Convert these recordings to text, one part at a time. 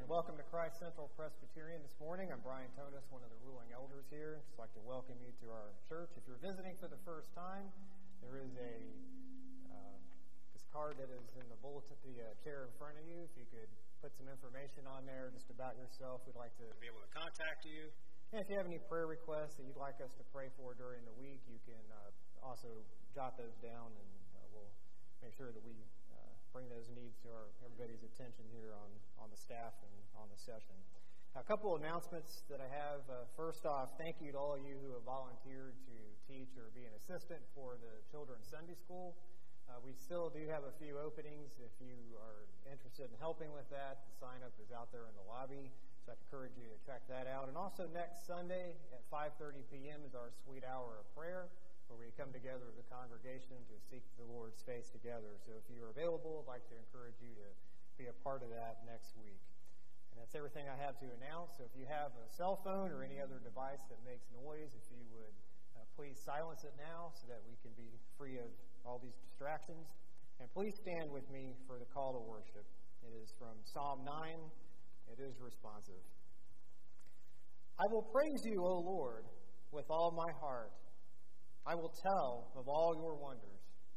Welcome to Christ Central Presbyterian this morning. I'm Brian Tonis, one of the ruling elders here. I'd just like to welcome you to our church. If you're visiting for the first time, there is this card that is in the bulletin, the chair in front of you. If you could put some information on there just about yourself, we'd like to be able to contact you. And if you have any prayer requests that you'd like us to pray for during the week, you can also jot those down, and we'll make sure that we bring those needs to everybody's attention here on the staff and on the session. A couple of announcements that I have. First off, thank you to all of you who have volunteered to teach or be an assistant for the Children's Sunday School. We still do have a few openings. If you are interested in helping with that, the sign-up is out there in the lobby, so I encourage you to check that out. And also next Sunday at 5:30 p.m. is our Sweet Hour of Prayer, where we come together as a congregation to seek the Lord's face together. So if you're available, I'd like to encourage you to be a part of that next week. And that's everything I have to announce. So if you have a cell phone or any other device that makes noise, if you would please silence it now so that we can be free of all these distractions. And please stand with me for the call to worship. It is from Psalm 9. It is responsive. I will praise you, O Lord, with all my heart. I will tell of all your wonders.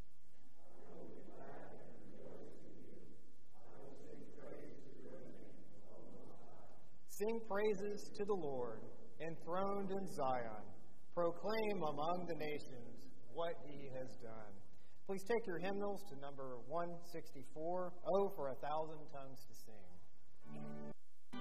Sing praises to the Lord, enthroned in Zion. Proclaim among the nations what he has done. Please take your hymnals to number 164, Oh, for 1,000 tongues to sing.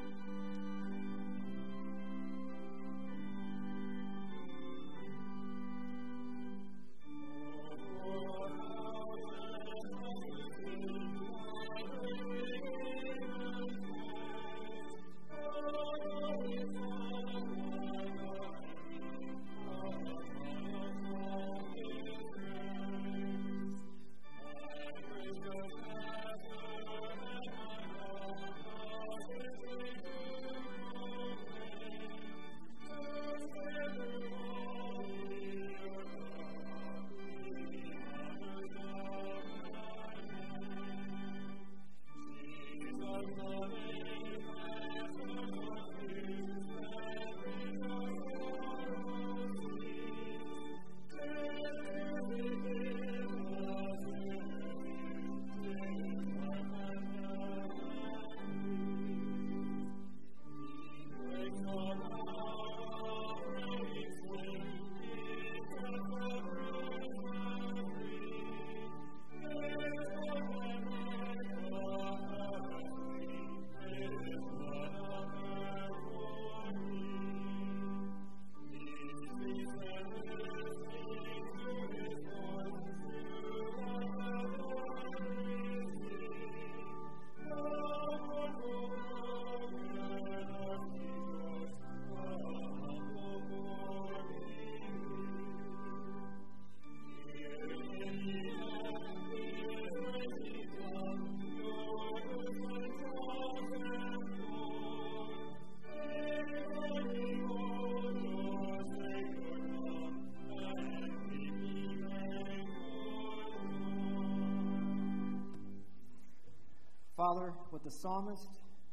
Father, with the psalmist,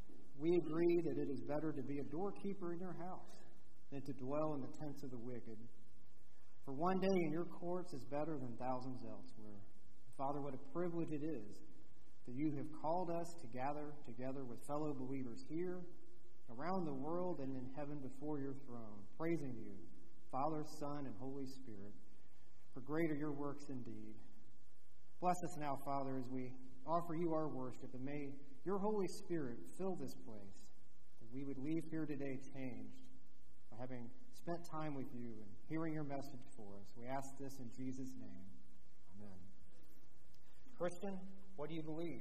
we agree that it is better to be a doorkeeper in your house than to dwell in the tents of the wicked. For one day in your courts is better than thousands elsewhere. Father, what a privilege it is that you have called us to gather together with fellow believers here, around the world, and in heaven before your throne, praising you, Father, Son, and Holy Spirit, for great are your works indeed. Bless us now, Father, as we offer you our worship, and may your Holy Spirit fill this place, that we would leave here today changed by having spent time with you and hearing your message for us. We ask this in Jesus' name. Amen. Christian, what do you believe?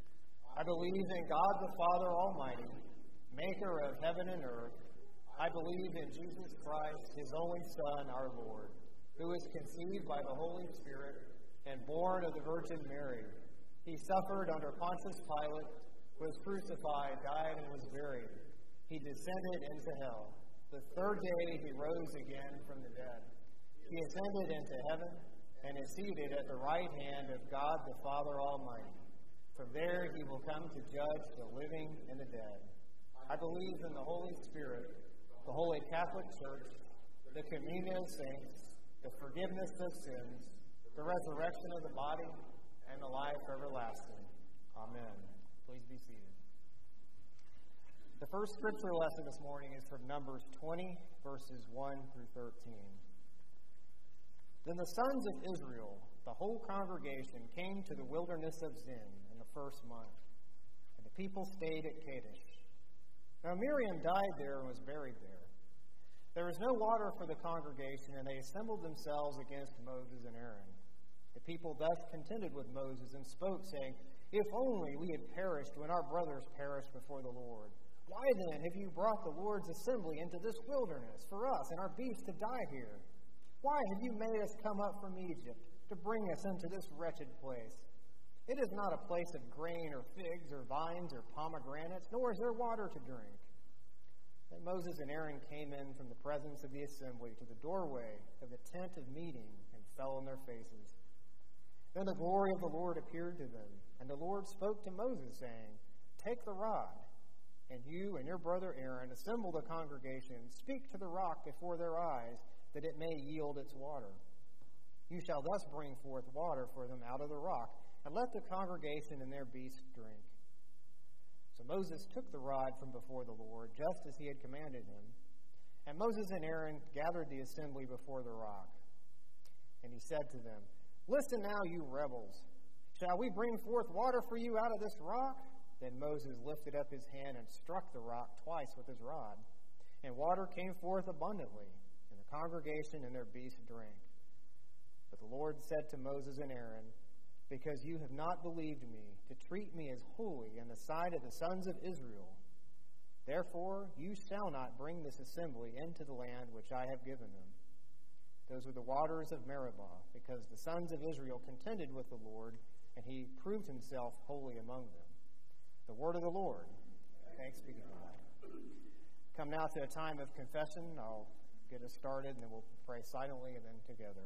I believe in God the Father Almighty, maker of heaven and earth. I believe in Jesus Christ, his only Son, our Lord, who was conceived by the Holy Spirit and born of the Virgin Mary. He suffered under Pontius Pilate, was crucified, died, and was buried. He descended into hell. The third day he rose again from the dead. He ascended into heaven and is seated at the right hand of God the Father Almighty. From there he will come to judge the living and the dead. I believe in the Holy Spirit, the Holy Catholic Church, the communion of saints, the forgiveness of sins, the resurrection of the body, and the life everlasting. Amen. Please be seated. The first scripture lesson this morning is from Numbers 20, verses 1 through 13. Then the sons of Israel, the whole congregation, came to the wilderness of Zin in the first month, and the people stayed at Kadesh. Now Miriam died there and was buried there. There was no water for the congregation, and they assembled themselves against Moses and Aaron. The people thus contended with Moses and spoke, saying, If only we had perished when our brothers perished before the Lord. Why then have you brought the Lord's assembly into this wilderness for us and our beasts to die here? Why have you made us come up from Egypt to bring us into this wretched place? It is not a place of grain or figs or vines or pomegranates, nor is there water to drink. Then Moses and Aaron came in from the presence of the assembly to the doorway of the tent of meeting and fell on their faces. Then the glory of the Lord appeared to them, and the Lord spoke to Moses, saying, Take the rod, and you and your brother Aaron assemble the congregation, speak to the rock before their eyes, that it may yield its water. You shall thus bring forth water for them out of the rock, and let the congregation and their beasts drink. So Moses took the rod from before the Lord, just as he had commanded him. And Moses and Aaron gathered the assembly before the rock. And he said to them, Listen now, you rebels. Shall we bring forth water for you out of this rock? Then Moses lifted up his hand and struck the rock twice with his rod. And water came forth abundantly, and the congregation and their beasts drank. But the Lord said to Moses and Aaron, Because you have not believed me to treat me as holy in the sight of the sons of Israel, therefore you shall not bring this assembly into the land which I have given them. Those were the waters of Meribah, because the sons of Israel contended with the Lord, and he proved himself holy among them. The word of the Lord. Thanks be to God. Come now to a time of confession. I'll get us started, and then we'll pray silently and then together.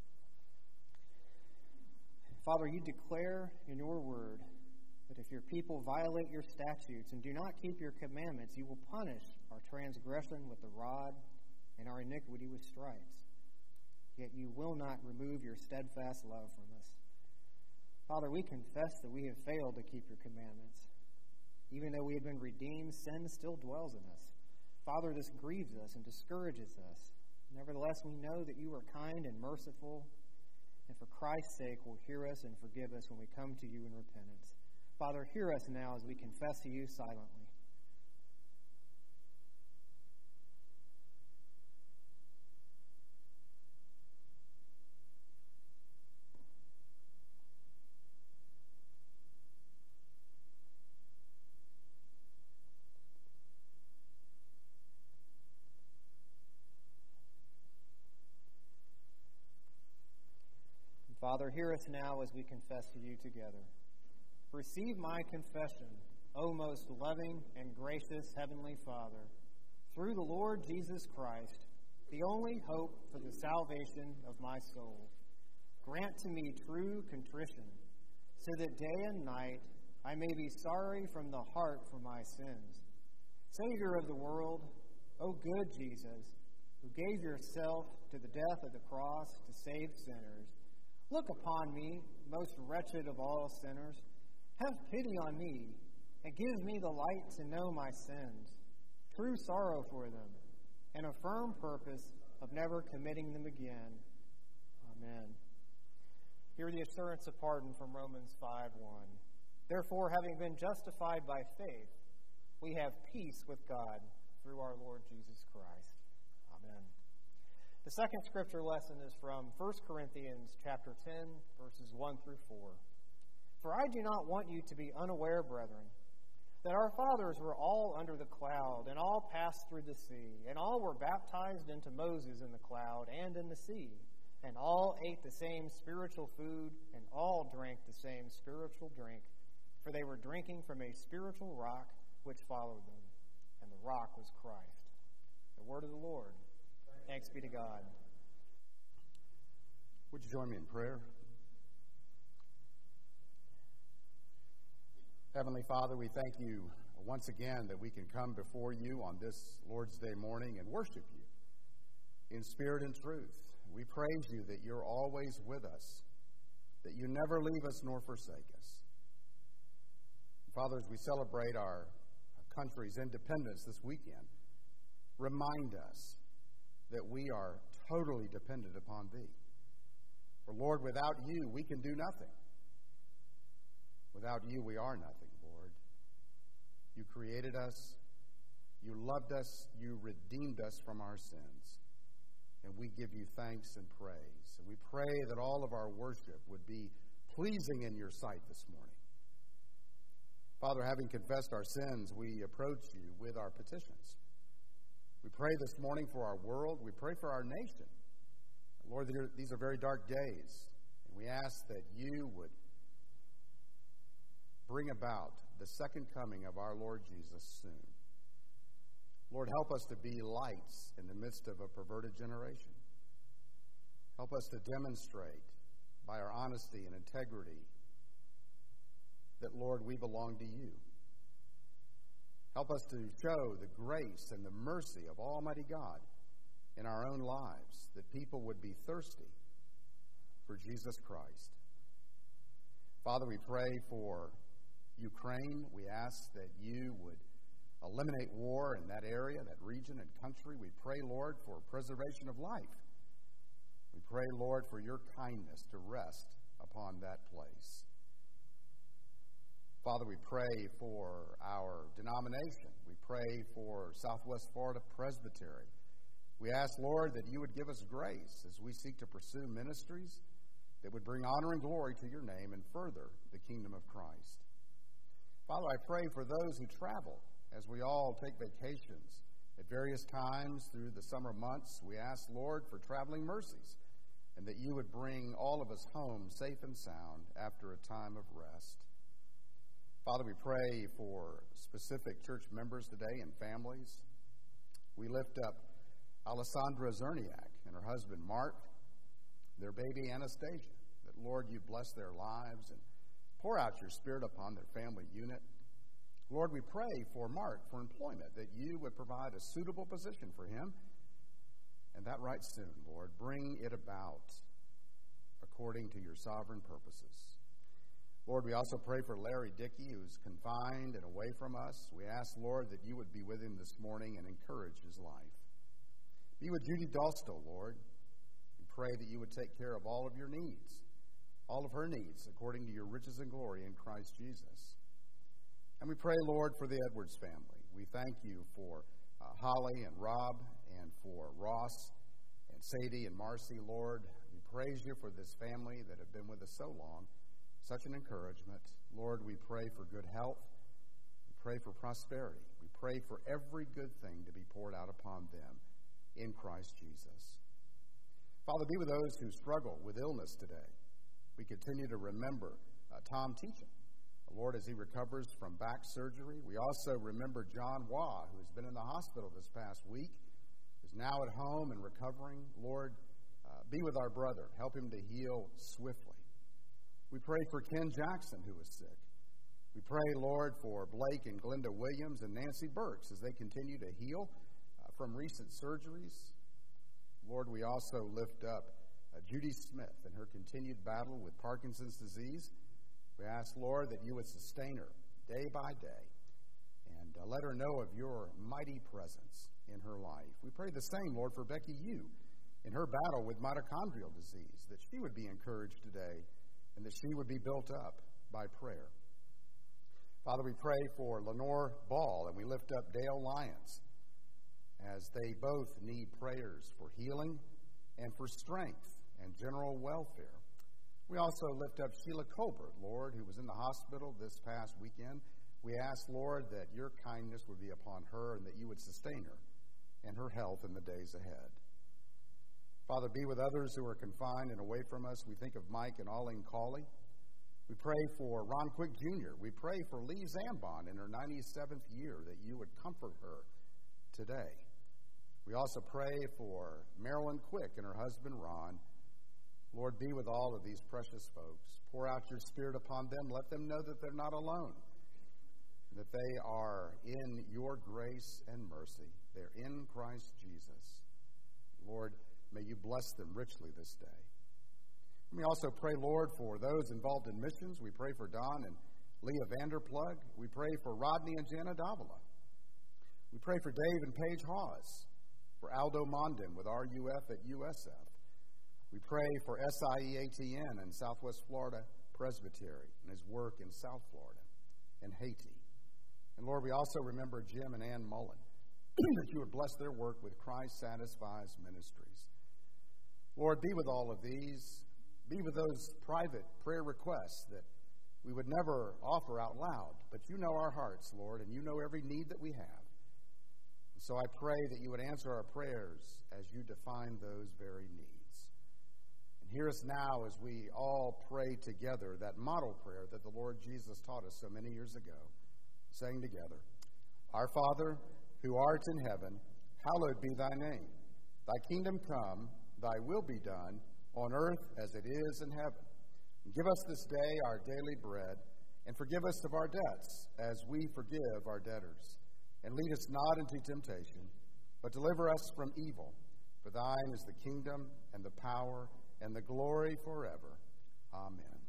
Father, you declare in your word that if your people violate your statutes and do not keep your commandments, you will punish our transgression with the rod and our iniquity with stripes. Yet you will not remove your steadfast love from us. Father, we confess that we have failed to keep your commandments. Even though we have been redeemed, sin still dwells in us. Father, this grieves us and discourages us. Nevertheless, we know that you are kind and merciful, and for Christ's sake will hear us and forgive us when we come to you in repentance. Father, hear us now as we confess to you silently. Father, hear us now as we confess to you together. Receive my confession, O most loving and gracious Heavenly Father, through the Lord Jesus Christ, the only hope for the salvation of my soul. Grant to me true contrition, so that day and night I may be sorry from the heart for my sins. Savior of the world, O good Jesus, who gave yourself to the death of the cross to save sinners, look upon me, most wretched of all sinners. Have pity on me, and give me the light to know my sins, true sorrow for them, and a firm purpose of never committing them again. Amen. Hear the assurance of pardon from Romans 5:1. Therefore, having been justified by faith, we have peace with God through our Lord Jesus Christ. Amen. The second scripture lesson is from 1 Corinthians chapter 10, verses 1 through 4. For I do not want you to be unaware, brethren, that our fathers were all under the cloud, and all passed through the sea, and all were baptized into Moses in the cloud and in the sea, and all ate the same spiritual food, and all drank the same spiritual drink, for they were drinking from a spiritual rock which followed them, and the rock was Christ. The word of the Lord. Thanks be to God. Would you join me in prayer? Heavenly Father, we thank you once again that we can come before you on this Lord's Day morning and worship you in spirit and truth. We praise you that you're always with us, that you never leave us nor forsake us. Father, as we celebrate our country's independence this weekend, remind us that we are totally dependent upon thee. For, Lord, without you, we can do nothing. Without you, we are nothing, Lord. You created us, you loved us, you redeemed us from our sins. And we give you thanks and praise. And we pray that all of our worship would be pleasing in your sight this morning. Father, having confessed our sins, we approach you with our petitions. We pray this morning for our world. We pray for our nation. Lord, these are very dark days. And we ask that you would bring about the second coming of our Lord Jesus soon. Lord, help us to be lights in the midst of a perverted generation. Help us to demonstrate by our honesty and integrity that, Lord, we belong to you. Help us to show the grace and the mercy of Almighty God in our own lives, that people would be thirsty for Jesus Christ. Father, we pray for Ukraine. We ask that you would eliminate war in that area, that region and country. We pray, Lord, for preservation of life. We pray, Lord, for your kindness to rest upon that place. Father, we pray for our denomination. We pray for Southwest Florida Presbytery. We ask, Lord, that you would give us grace as we seek to pursue ministries that would bring honor and glory to your name and further the kingdom of Christ. Father, I pray for those who travel as we all take vacations at various times through the summer months. We ask, Lord, for traveling mercies and that you would bring all of us home safe and sound after a time of rest. Father, we pray for specific church members today and families. We lift up Alessandra Zerniak and her husband Mark, their baby Anastasia, that, Lord, you bless their lives and pour out your Spirit upon their family unit. Lord, we pray for Mark for employment, that you would provide a suitable position for him, and that right soon, Lord. Bring it about according to your sovereign purposes. Lord, we also pray for Larry Dickey, who's confined and away from us. We ask, Lord, that you would be with him this morning and encourage his life. Be with Judy Dalstow, Lord. We pray that you would take care of all of your needs, all of her needs, according to your riches and glory in Christ Jesus. And we pray, Lord, for the Edwards family. We thank you for Holly and Rob and for Ross and Sadie and Marcy, Lord. We praise you for this family that have been with us so long. Such an encouragement. Lord, we pray for good health. We pray for prosperity. We pray for every good thing to be poured out upon them in Christ Jesus. Father, be with those who struggle with illness today. We continue to remember Tom Teachin, Lord, as he recovers from back surgery. We also remember John Waugh, who has been in the hospital this past week, is now at home and recovering. Lord, be with our brother. Help him to heal swiftly. We pray for Ken Jackson, who is sick. We pray, Lord, for Blake and Glenda Williams and Nancy Burks as they continue to heal from recent surgeries. Lord, we also lift up Judy Smith and her continued battle with Parkinson's disease. We ask, Lord, that you would sustain her day by day and let her know of your mighty presence in her life. We pray the same, Lord, for Becky Yu in her battle with mitochondrial disease, that she would be encouraged today and that she would be built up by prayer. Father, we pray for Lenore Ball, and we lift up Dale Lyons as they both need prayers for healing and for strength and general welfare. We also lift up Sheila Colbert, Lord, who was in the hospital this past weekend. We ask, Lord, that your kindness would be upon her and that you would sustain her and her health in the days ahead. Father, be with others who are confined and away from us. We think of Mike and Arlene Cawley. We pray for Ron Quick Jr. We pray for Lee Zambon in her 97th year, that you would comfort her today. We also pray for Marilyn Quick and her husband Ron. Lord, be with all of these precious folks. Pour out your Spirit upon them. Let them know that they're not alone. that they are in your grace and mercy. They're in Christ Jesus. Lord, may you bless them richly this day. We also pray, Lord, for those involved in missions. We pray for Don and Leah Vanderplug. We pray for Rodney and Jana Davila. We pray for Dave and Paige Hawes, for Aldo Mondin with RUF at USF. We pray for SIEATN and Southwest Florida Presbytery and his work in South Florida and Haiti. And Lord, we also remember Jim and Ann Mullen, that you would bless their work with Christ Satisfies Ministries. Lord, be with all of these. Be with those private prayer requests that we would never offer out loud, but you know our hearts, Lord, and you know every need that we have. And so I pray that you would answer our prayers as you define those very needs. And hear us now as we all pray together that model prayer that the Lord Jesus taught us so many years ago, saying together, Our Father, who art in heaven, hallowed be thy name. Thy kingdom come, thy will be done, on earth as it is in heaven. And give us this day our daily bread, and forgive us of our debts, as we forgive our debtors. And lead us not into temptation, but deliver us from evil. For thine is the kingdom, and the power, and the glory forever. Amen.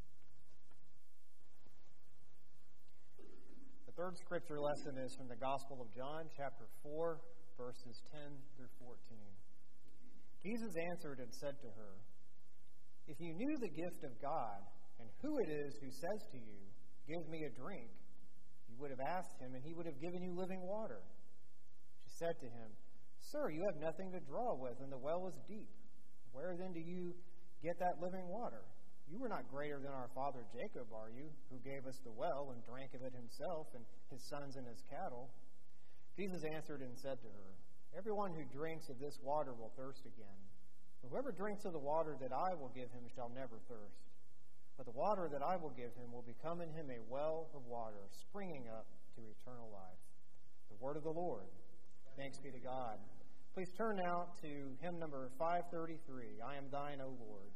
The third scripture lesson is from the Gospel of John, chapter 4, verses 10 through 14. Jesus answered and said to her, If you knew the gift of God, and who it is who says to you, Give me a drink, you would have asked him, and he would have given you living water. She said to him, Sir, you have nothing to draw with, and the well is deep. Where then do you get that living water? You were not greater than our father Jacob, are you, who gave us the well and drank of it himself, and his sons and his cattle? Jesus answered and said to her, Everyone who drinks of this water will thirst again. Whoever drinks of the water that I will give him shall never thirst. But the water that I will give him will become in him a well of water, springing up to eternal life. The word of the Lord. Thanks be to God. Please turn now to hymn number 533, I Am Thine, O Lord.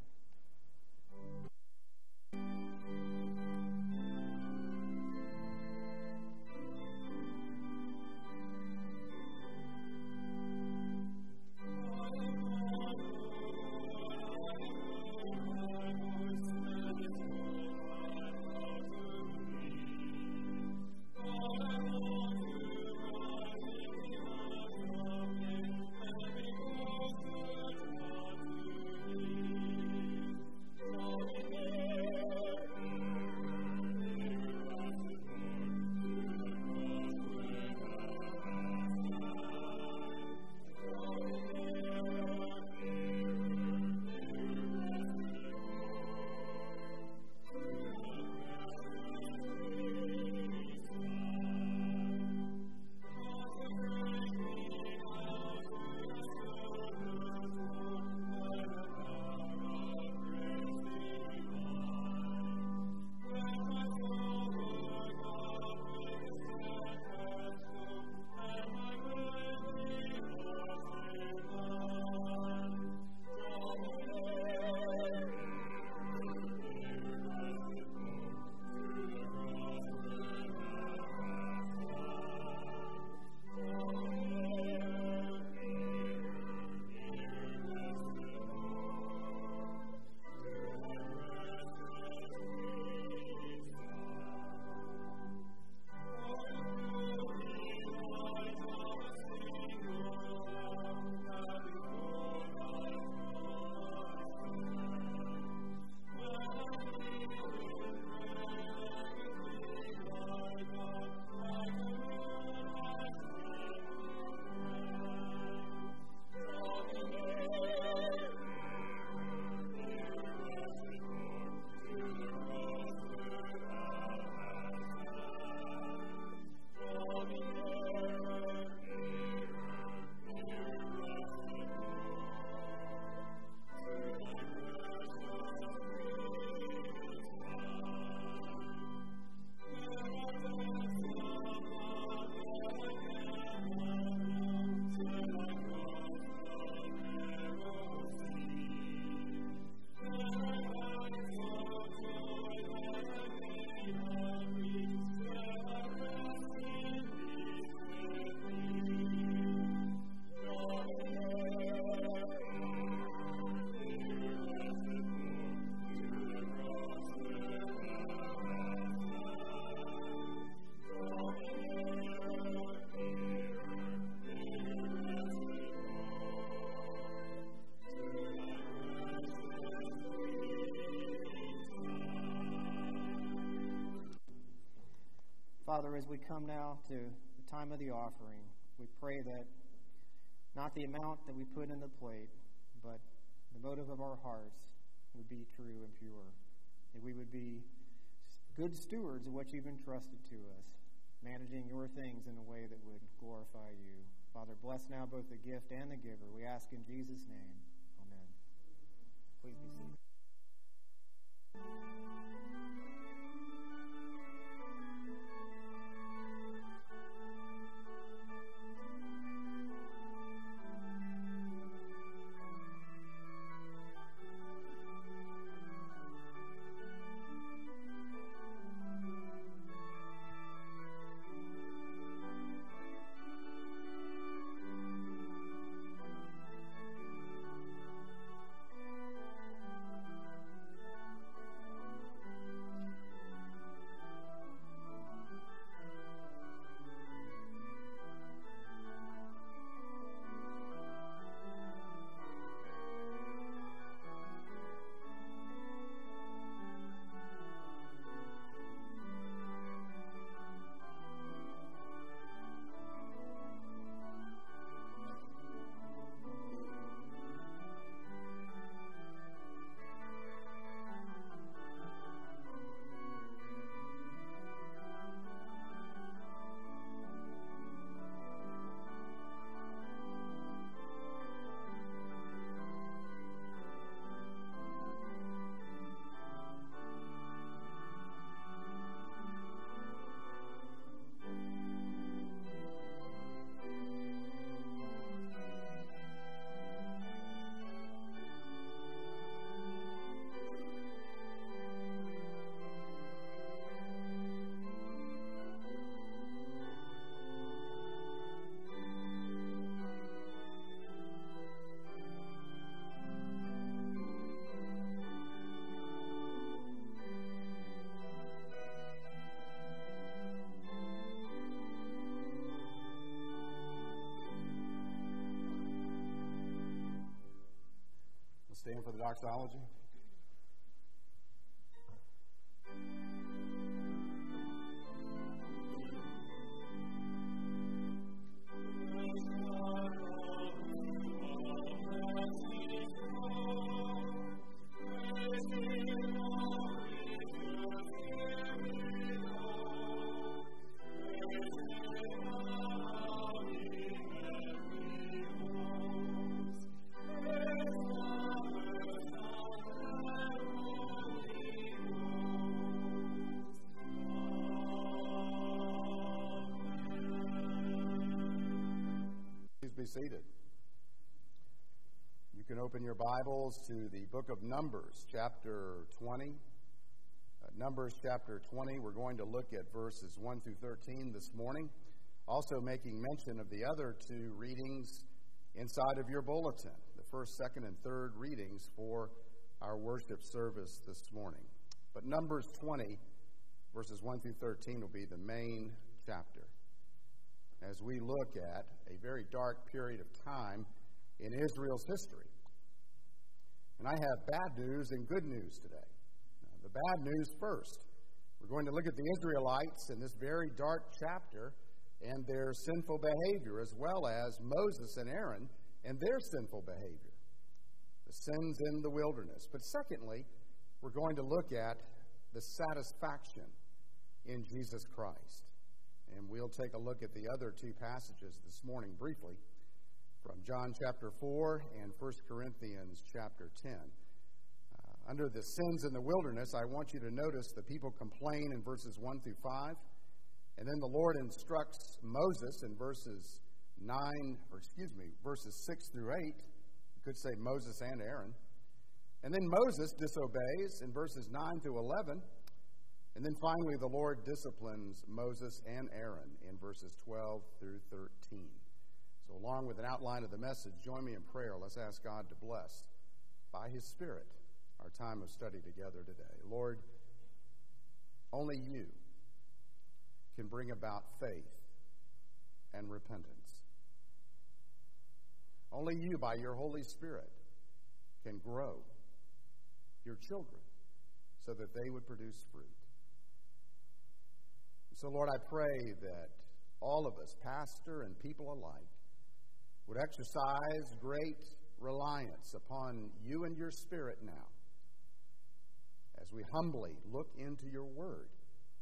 Father, as we come now to the time of the offering, we pray that not the amount that we put in the plate, but the motive of our hearts would be true and pure. That we would be good stewards of what you've entrusted to us, managing your things in a way that would glorify you. Father, bless now both the gift and the giver. We ask in Jesus' name. Amen. Please be seated. Stand for the doxology. Be seated. You can open your Bibles to the book of Numbers, chapter 20. Numbers chapter 20. We're going to look at verses 1 through 13 this morning. Also making mention of the other two readings inside of your bulletin, the first, second, and third readings for our worship service this morning. But Numbers 20, verses 1 through 13 will be the main chapter as we look at a very dark period of time in Israel's history. And I have bad news and good news today. Now, the bad news first. We're going to look at the Israelites in this very dark chapter and their sinful behavior, as well as Moses and Aaron and their sinful behavior, the sins in the wilderness. But secondly, we're going to look at the satisfaction in Jesus Christ. And we'll take a look at the other two passages this morning briefly from John chapter 4 and 1 Corinthians chapter 10. Under the sins in the wilderness, I want you to notice the people complain in verses 1 through 5. And then the Lord instructs Moses in verses 6 through 8. You could say Moses and Aaron. And then Moses disobeys in verses 9 through 11. And then finally, the Lord disciplines Moses and Aaron in verses 12 through 13. So along with an outline of the message, join me in prayer. Let's ask God to bless, by His Spirit, our time of study together today. Lord, only You can bring about faith and repentance. Only You, by Your Holy Spirit, can grow Your children so that they would produce fruit. So, Lord, I pray that all of us, pastor and people alike, would exercise great reliance upon you and your Spirit now as we humbly look into your word.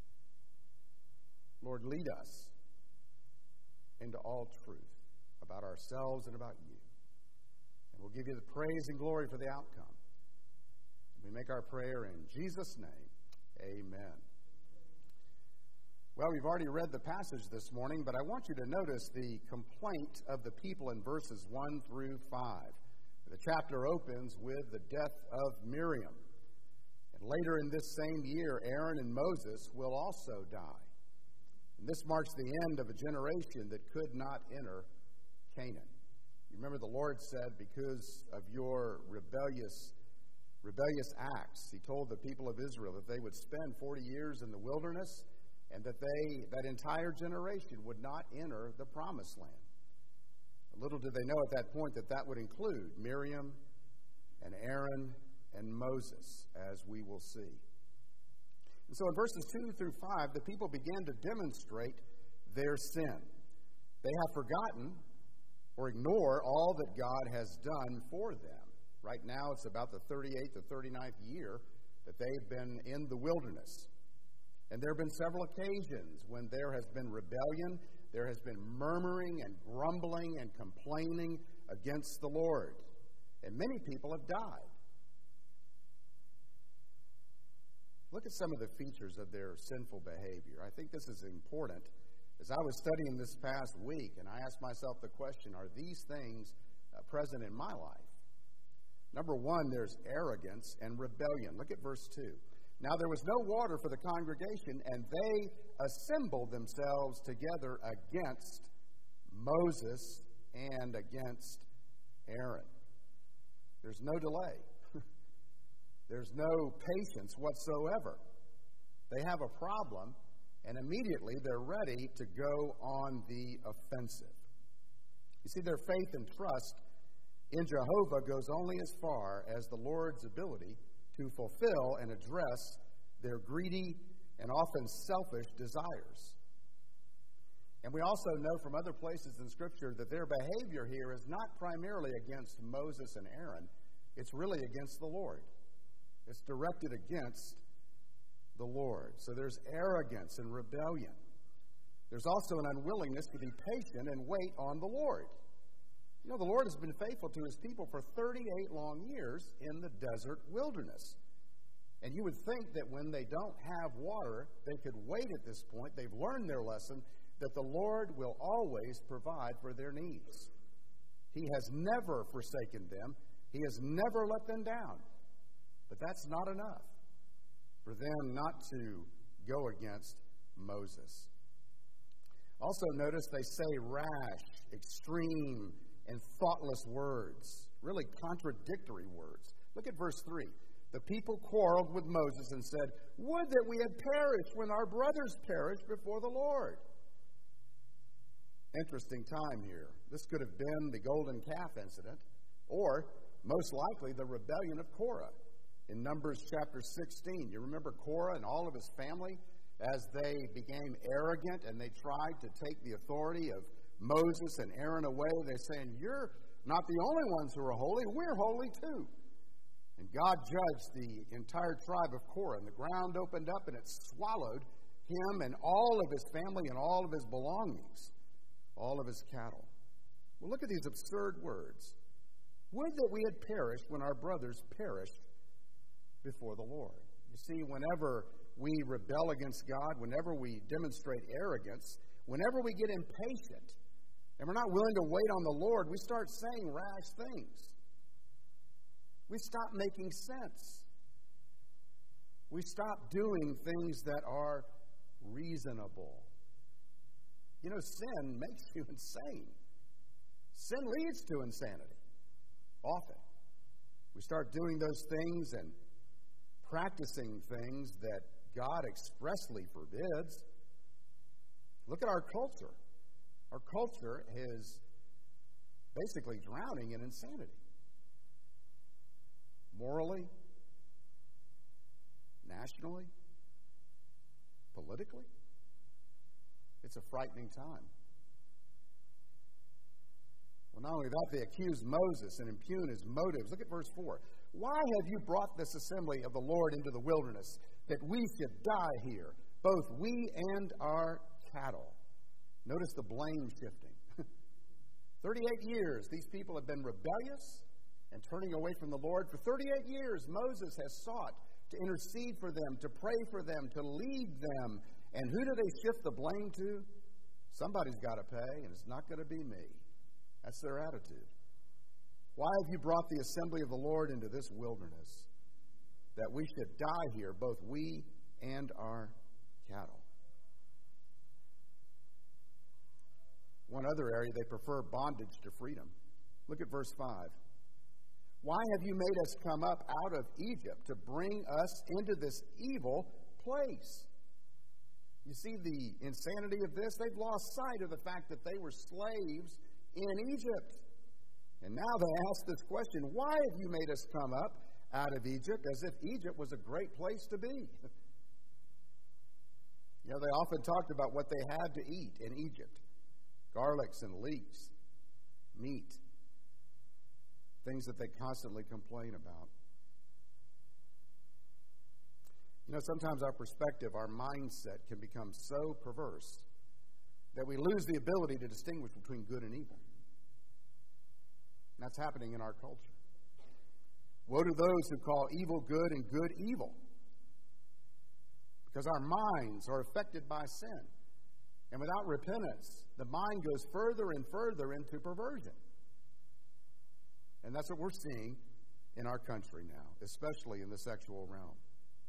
Lord, lead us into all truth about ourselves and about you. And we'll give you the praise and glory for the outcome. We make our prayer in Jesus' name. Amen. Well, we've already read the passage this morning, but I want you to notice the complaint of the people in verses 1 through 5. The chapter opens with the death of Miriam. And later in this same year, Aaron and Moses will also die. And this marks the end of a generation that could not enter Canaan. You remember the Lord said, because of your rebellious acts, he told the people of Israel that they would spend 40 years in the wilderness and that entire generation would not enter the promised land. Little did they know at that point that would include Miriam and Aaron and Moses, as we will see. And so in verses 2 through 5, the people began to demonstrate their sin. They have forgotten or ignore all that God has done for them. Right now, it's about the 38th or 39th year that they've been in the wilderness. And there have been several occasions when there has been rebellion, there has been murmuring and grumbling and complaining against the Lord. And many people have died. Look at some of the features of their sinful behavior. I think this is important. As I was studying this past week, and I asked myself the question, are these things present in my life? Number one, there's arrogance and rebellion. Look at verse 2. Now there was no water for the congregation, and they assembled themselves together against Moses and against Aaron. There's no delay. There's no patience whatsoever. They have a problem, and immediately they're ready to go on the offensive. You see, their faith and trust in Jehovah goes only as far as the Lord's ability to fulfill and address their greedy and often selfish desires. And we also know from other places in Scripture that their behavior here is not primarily against Moses and Aaron. It's really against the Lord. It's directed against the Lord. So there's arrogance and rebellion. There's also an unwillingness to be patient and wait on the Lord. You know, the Lord has been faithful to his people for 38 long years in the desert wilderness. And you would think that when they don't have water, they could wait at this point. They've learned their lesson that the Lord will always provide for their needs. He has never forsaken them. He has never let them down. But that's not enough for them not to go against Moses. Also notice they say rash, extreme, and thoughtless words, really contradictory words. Look at verse 3. The people quarreled with Moses and said, "Would that we had perished when our brothers perished before the Lord." Interesting time here. This could have been the golden calf incident, or most likely the rebellion of Korah in Numbers chapter 16. You remember Korah and all of his family as they became arrogant and they tried to take the authority of Moses and Aaron away. They're saying, "You're not the only ones who are holy, we're holy too." And God judged the entire tribe of Korah, and the ground opened up and it swallowed him and all of his family and all of his belongings, all of his cattle. Well, look at these absurd words. Would that we had perished when our brothers perished before the Lord. You see, whenever we rebel against God, whenever we demonstrate arrogance, whenever we get impatient, and we're not willing to wait on the Lord, we start saying rash things. We stop making sense. We stop doing things that are reasonable. You know, sin makes you insane. Sin leads to insanity, often. We start doing those things and practicing things that God expressly forbids. Look at our culture. Our culture is basically drowning in insanity. Morally, nationally, politically. It's a frightening time. Well, not only that, they accuse Moses and impugn his motives. Look at verse 4. Why have you brought this assembly of the Lord into the wilderness, that we should die here, both we and our cattle? Notice the blame shifting. 38 years, these people have been rebellious and turning away from the Lord. For 38 years, Moses has sought to intercede for them, to pray for them, to lead them. And who do they shift the blame to? Somebody's got to pay, and it's not going to be me. That's their attitude. Why have you brought the assembly of the Lord into this wilderness, that we should die here, both we and our cattle? One other area, they prefer bondage to freedom. Look at verse 5. Why have you made us come up out of Egypt to bring us into this evil place? You see the insanity of this? They've lost sight of the fact that they were slaves in Egypt. And now they ask this question, why have you made us come up out of Egypt, as if Egypt was a great place to be? You know, they often talked about what they had to eat in Egypt. Garlics and leeks, meat, things that they constantly complain about. You know, sometimes our perspective, our mindset can become so perverse that we lose the ability to distinguish between good and evil. And that's happening in our culture. Woe to those who call evil good and good evil, because our minds are affected by sin. And without repentance, the mind goes further and further into perversion. And that's what we're seeing in our country now, especially in the sexual realm.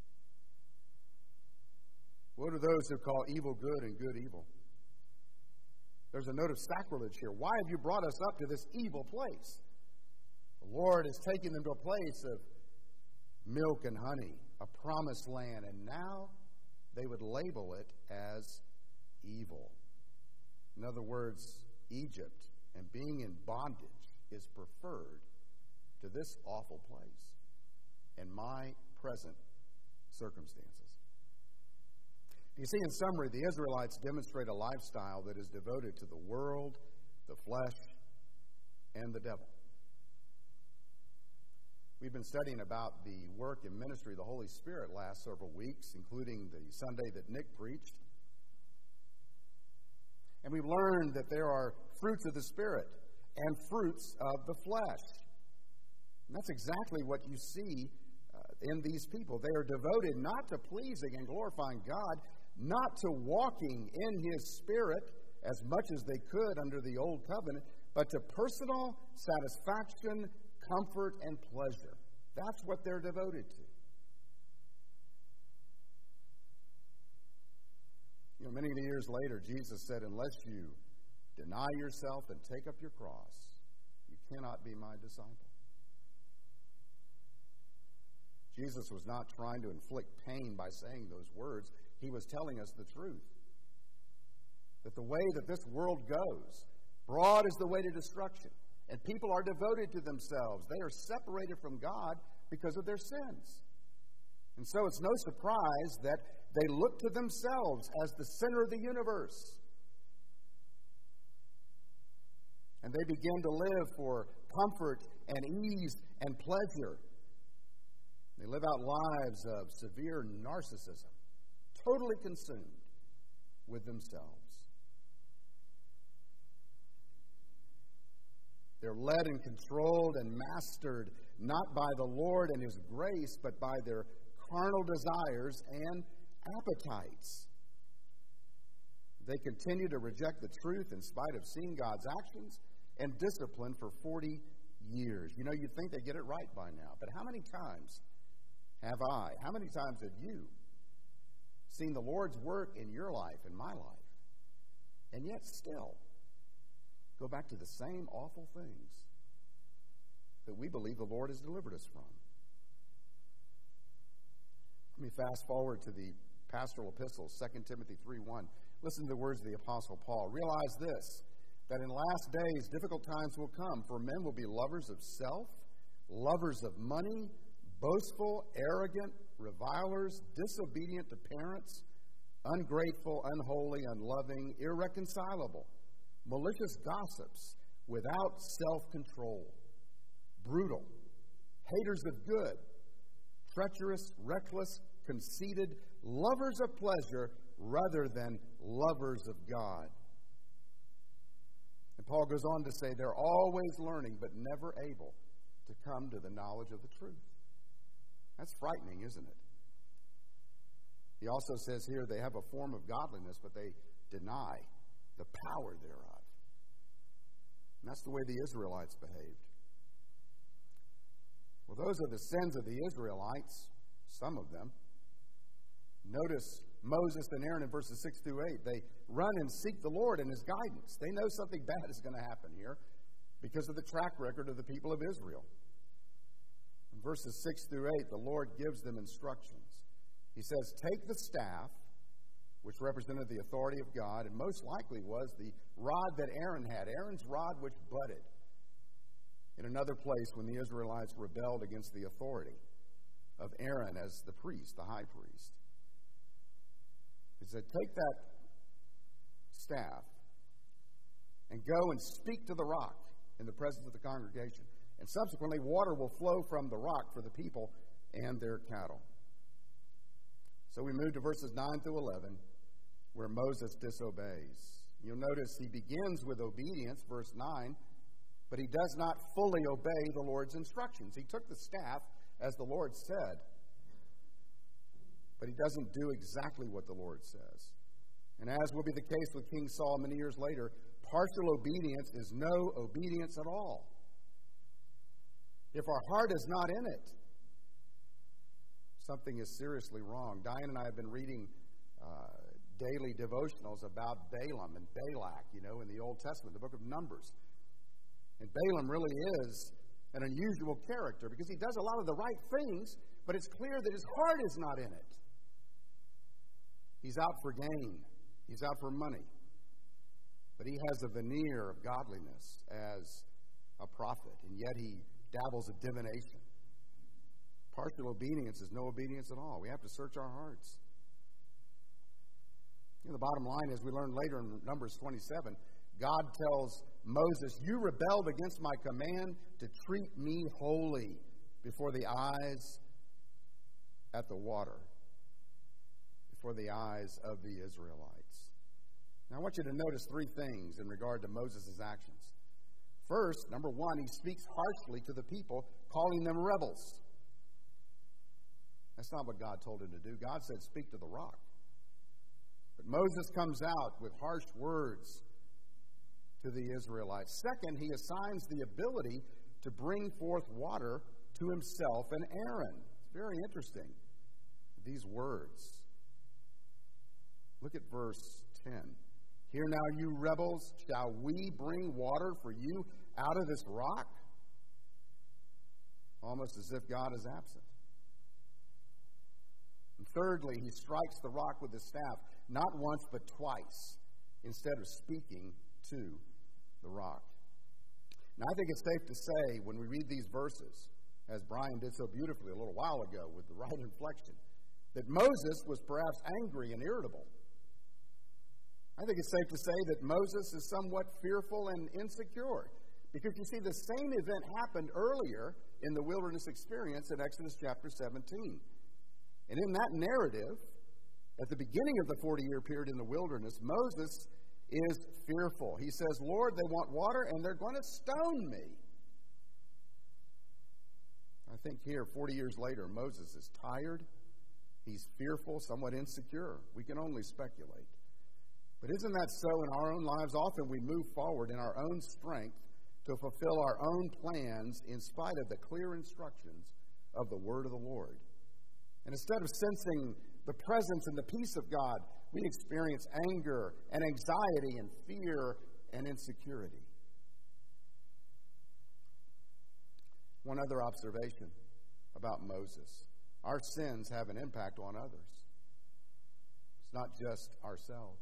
Woe to those who call evil good and good evil. There's a note of sacrilege here. Why have you brought us up to this evil place? The Lord is taking them to a place of milk and honey, a promised land, and now they would label it as evil. In other words, Egypt and being in bondage is preferred to this awful place and my present circumstances. You see, in summary, the Israelites demonstrate a lifestyle that is devoted to the world, the flesh, and the devil. We've been studying about the work and ministry of the Holy Spirit last several weeks, including the Sunday that Nick preached. And we've learned that there are fruits of the Spirit and fruits of the flesh. And that's exactly what you see in these people. They are devoted not to pleasing and glorifying God, not to walking in His Spirit as much as they could under the Old Covenant, but to personal satisfaction, comfort, and pleasure. That's what they're devoted to. You know, many years later, Jesus said, unless you deny yourself and take up your cross, you cannot be my disciple. Jesus was not trying to inflict pain by saying those words. He was telling us the truth. That the way that this world goes, broad is the way to destruction. And people are devoted to themselves. They are separated from God because of their sins. And so it's no surprise that they look to themselves as the center of the universe. And they begin to live for comfort and ease and pleasure. They live out lives of severe narcissism, totally consumed with themselves. They're led and controlled and mastered not by the Lord and His grace, but by their carnal desires and appetites. They continue to reject the truth in spite of seeing God's actions and discipline for 40 years. You know, you'd think they get it right by now. But how many times have I, how many times have you seen the Lord's work in your life, in my life, and yet still go back to the same awful things that we believe the Lord has delivered us from? Let me fast forward to the pastoral epistles, 2 Timothy 3:1. Listen to the words of the Apostle Paul. Realize this, that in last days difficult times will come, for men will be lovers of self, lovers of money, boastful, arrogant, revilers, disobedient to parents, ungrateful, unholy, unloving, irreconcilable, malicious gossips, without self-control, brutal, haters of good, treacherous, reckless, conceited, lovers of pleasure rather than lovers of God. And Paul goes on to say they're always learning but never able to come to the knowledge of the truth. That's frightening, isn't it? He also says here they have a form of godliness, but they deny the power thereof. And that's the way the Israelites behaved. Well, those are the sins of the Israelites, some of them. Notice Moses and Aaron in verses 6 through 8. They run and seek the Lord and His guidance. They know something bad is going to happen here because of the track record of the people of Israel. In verses 6 through 8, the Lord gives them instructions. He says, take the staff, which represented the authority of God, and most likely was the rod that Aaron had, Aaron's rod which budded in another place when the Israelites rebelled against the authority of Aaron as the priest, the high priest. He said, take that staff and go and speak to the rock in the presence of the congregation. And subsequently, water will flow from the rock for the people and their cattle. So we move to verses 9 through 11, where Moses disobeys. You'll notice he begins with obedience, verse 9, but he does not fully obey the Lord's instructions. He took the staff as the Lord said, but he doesn't do exactly what the Lord says. And as will be the case with King Saul many years later, partial obedience is no obedience at all. If our heart is not in it, something is seriously wrong. Diane and I have been reading daily devotionals about Balaam and Balak, in the Old Testament, the book of Numbers. And Balaam really is an unusual character because he does a lot of the right things, but it's clear that his heart is not in it. He's out for gain. He's out for money. But he has a veneer of godliness as a prophet, and yet he dabbles in divination. Partial obedience is no obedience at all. We have to search our hearts. The bottom line is we learn later in Numbers 27, God tells Moses, you rebelled against my command to treat me holy before the eyes at the water, before the eyes of the Israelites. Now I want you to notice three things in regard to Moses' actions. First, number one, he speaks harshly to the people, calling them rebels. That's not what God told him to do. God said, speak to the rock. But Moses comes out with harsh words to the Israelites. Second, he assigns the ability to bring forth water to himself and Aaron. It's very interesting, these words. Look at verse 10. Hear now, you rebels, shall we bring water for you out of this rock? Almost as if God is absent. And thirdly, he strikes the rock with his staff, not once but twice, instead of speaking to the rock. Now, I think it's safe to say when we read these verses, as Brian did so beautifully a little while ago with the right inflection, that Moses was perhaps angry and irritable. I think it's safe to say that Moses is somewhat fearful and insecure. Because you see, the same event happened earlier in the wilderness experience in Exodus chapter 17. And in that narrative, at the beginning of the 40-year period in the wilderness, Moses is fearful. He says, Lord, they want water and they're going to stone me. I think here, 40 years later, Moses is tired. He's fearful, somewhat insecure. We can only speculate. But isn't that so in our own lives? Often we move forward in our own strength to fulfill our own plans in spite of the clear instructions of the word of the Lord. And instead of sensing the presence and the peace of God, we experience anger and anxiety and fear and insecurity. One other observation about Moses. Our sins have an impact on others. It's not just ourselves.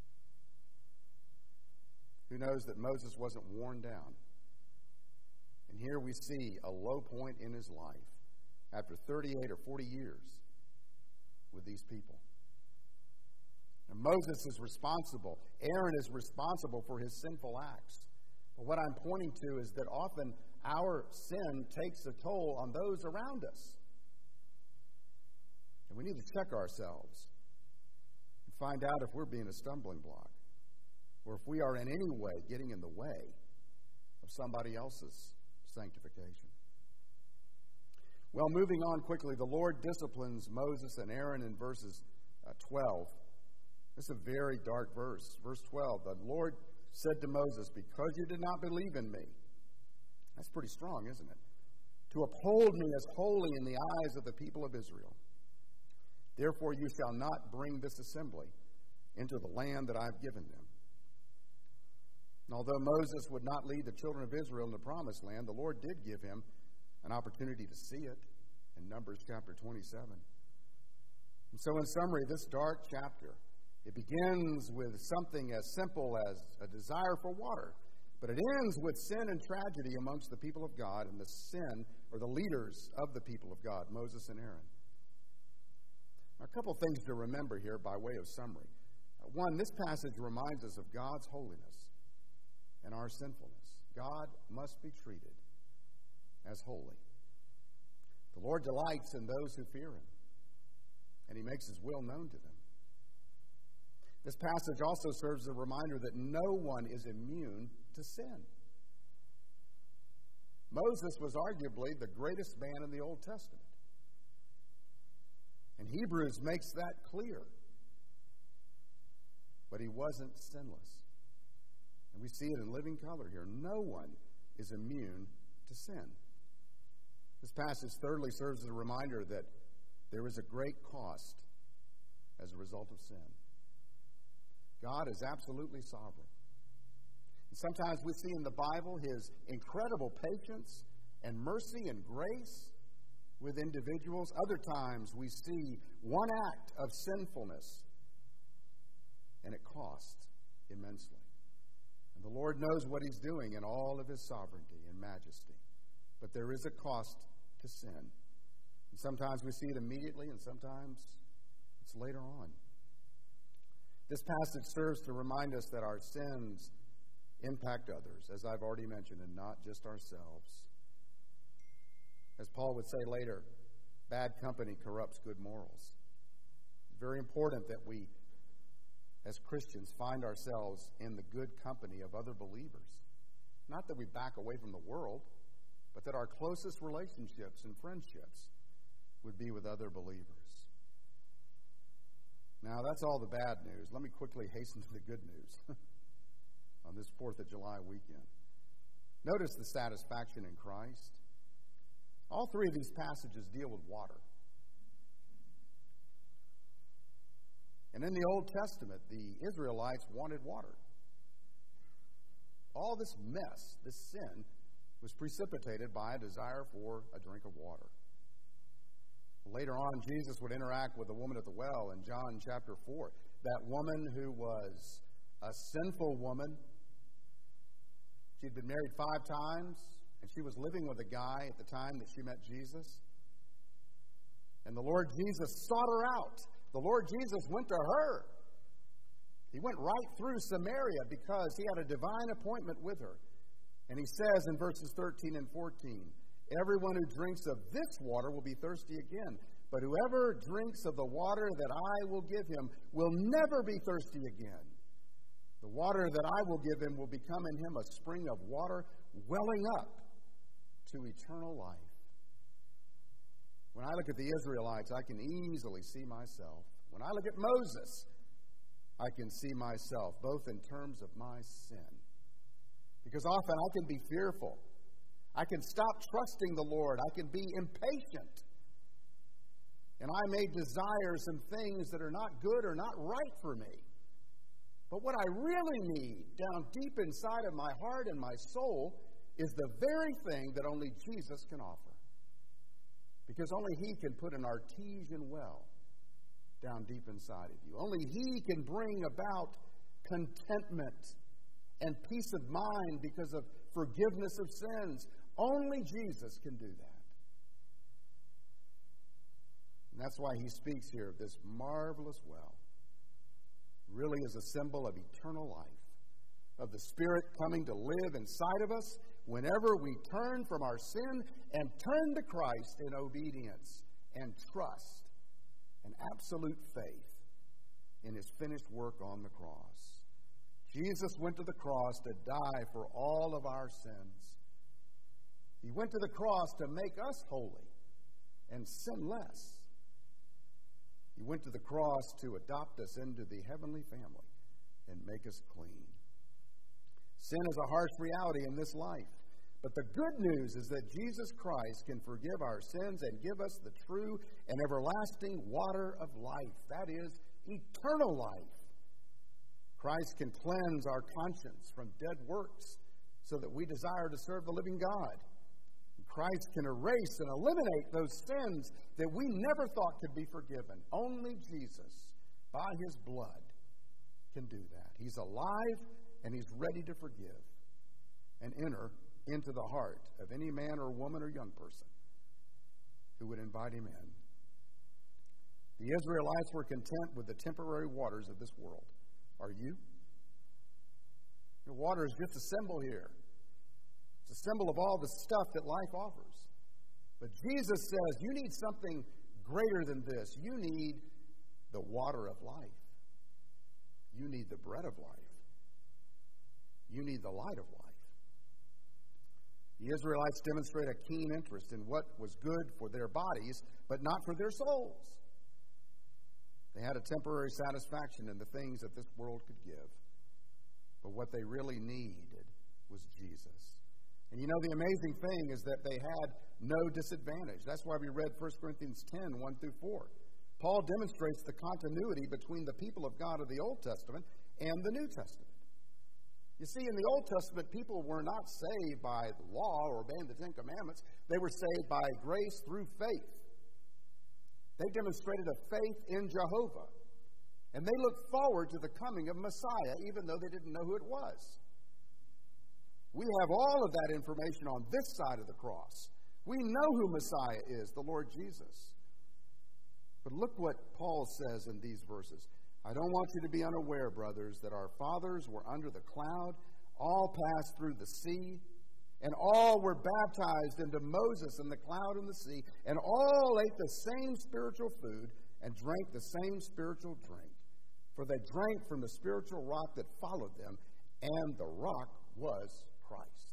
Who knows that Moses wasn't worn down? And here we see a low point in his life after 38 or 40 years with these people. And Moses is responsible. Aaron is responsible for his sinful acts. But what I'm pointing to is that often our sin takes a toll on those around us. And we need to check ourselves and find out if we're being a stumbling block or if we are in any way getting in the way of somebody else's sanctification. Well, moving on quickly, the Lord disciplines Moses and Aaron in verses 12. This is a very dark verse. Verse 12, the Lord said to Moses, because you did not believe in me. That's pretty strong, isn't it? To uphold me as holy in the eyes of the people of Israel. Therefore you shall not bring this assembly into the land that I have given them. And although Moses would not lead the children of Israel in the promised land, the Lord did give him an opportunity to see it in Numbers chapter 27. And so in summary, this dark chapter, it begins with something as simple as a desire for water, but it ends with sin and tragedy amongst the people of God and the sin or the leaders of the people of God, Moses and Aaron. Now, a couple of things to remember here by way of summary. One, this passage reminds us of God's holiness and our sinfulness. God must be treated as holy. The Lord delights in those who fear him, and he makes his will known to them. This passage also serves as a reminder that no one is immune to sin. Moses was arguably the greatest man in the Old Testament. And Hebrews makes that clear. But he wasn't sinless. And we see it in living color here. No one is immune to sin. This passage thirdly serves as a reminder that there is a great cost as a result of sin. God is absolutely sovereign. And sometimes we see in the Bible his incredible patience and mercy and grace with individuals. Other times we see one act of sinfulness and it costs immensely. And the Lord knows what he's doing in all of his sovereignty and majesty. But there is a cost to sin. And sometimes we see it immediately and sometimes it's later on. This passage serves to remind us that our sins impact others, as I've already mentioned, and not just ourselves. As Paul would say later, bad company corrupts good morals. It's very important that we, as Christians, find ourselves in the good company of other believers. Not that we back away from the world, but that our closest relationships and friendships would be with other believers. Now, that's all the bad news. Let me quickly hasten to the good news on this 4th of July weekend. Notice the satisfaction in Christ. All three of these passages deal with water. And in the Old Testament, the Israelites wanted water. All this mess, this sin, was precipitated by a desire for a drink of water. Later on, Jesus would interact with the woman at the well in John chapter 4. That woman who was a sinful woman. She'd been married 5 times, and she was living with a guy at the time that she met Jesus. And the Lord Jesus sought her out. The Lord Jesus went to her. He went right through Samaria because he had a divine appointment with her. And he says in verses 13 and 14, everyone who drinks of this water will be thirsty again. But whoever drinks of the water that I will give him will never be thirsty again. The water that I will give him will become in him a spring of water welling up to eternal life. When I look at the Israelites, I can easily see myself. When I look at Moses, I can see myself, both in terms of my sin. Because often I can be fearful. I can stop trusting the Lord. I can be impatient. And I may desire some things that are not good or not right for me. But what I really need down deep inside of my heart and my soul is the very thing that only Jesus can offer. Because only he can put an artesian well down deep inside of you. Only he can bring about contentment and peace of mind because of forgiveness of sins. Only Jesus can do that. And that's why he speaks here of this marvelous well. really is a symbol of eternal life, of the Spirit coming to live inside of us whenever we turn from our sin and turn to Christ in obedience and trust and absolute faith in His finished work on the cross. Jesus went to the cross to die for all of our sins. He went to the cross to make us holy and sinless. He went to the cross to adopt us into the heavenly family and make us clean. Sin is a harsh reality in this life, but the good news is that Jesus Christ can forgive our sins and give us the true and everlasting water of life. That is eternal life. Christ can cleanse our conscience from dead works so that we desire to serve the living God. Christ can erase and eliminate those sins that we never thought could be forgiven. Only Jesus, by His blood, can do that. He's alive and He's ready to forgive and enter into the heart of any man or woman or young person who would invite Him in. The Israelites were content with the temporary waters of this world. Are you? The water is just a symbol here. It's a symbol of all the stuff that life offers. But Jesus says you need something greater than this. You need the water of life. You need the bread of life. You need the light of life. The Israelites demonstrate a keen interest in what was good for their bodies, but not for their souls. They had a temporary satisfaction in the things that this world could give. But what they really needed was Jesus. And you know, the amazing thing is that they had no disadvantage. That's why we read 1 Corinthians 10, 1 through 4. Paul demonstrates the continuity between the people of God of the Old Testament and the New Testament. You see, in the Old Testament, people were not saved by the law or obeying the Ten Commandments. They were saved by grace through faith. They demonstrated a faith in Jehovah. And they looked forward to the coming of Messiah, even though they didn't know who it was. We have all of that information on this side of the cross. We know who Messiah is, the Lord Jesus. But look what Paul says in these verses. I don't want you to be unaware, brothers, that our fathers were under the cloud, all passed through the sea, and all were baptized into Moses in the cloud and the sea, and all ate the same spiritual food and drank the same spiritual drink. For they drank from the spiritual rock that followed them, and the rock was Christ.